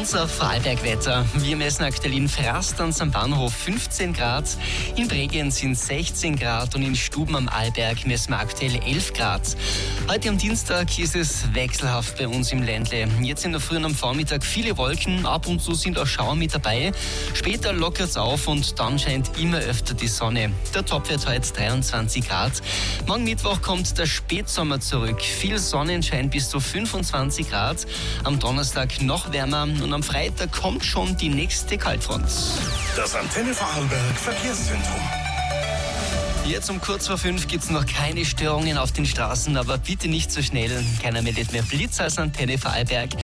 Unser Vorarlberg-Wetter. Wir messen aktuell in Frastans am Bahnhof 15 Grad, in Bregenz sind 16 Grad und in Stuben am Arlberg messen wir aktuell 11 Grad. Heute am Dienstag ist es wechselhaft bei uns im Ländle. Jetzt in der Früh und am Vormittag viele Wolken, ab und zu sind auch Schauer mit dabei. Später lockert es auf und dann scheint immer öfter die Sonne. Der Topwert heute 23 Grad. Morgen Mittwoch kommt der Spätsommer zurück. Viel Sonnenschein bis zu 25 Grad. Am Donnerstag noch wärmer und am Freitag kommt schon die nächste Kaltfront. Das Antenne Vorarlberg Verkehrszentrum. Jetzt um kurz vor 5 gibt es noch keine Störungen auf den Straßen, aber bitte nicht so schnell. Keiner meldet mehr Blitz als Antenne Vorarlberg.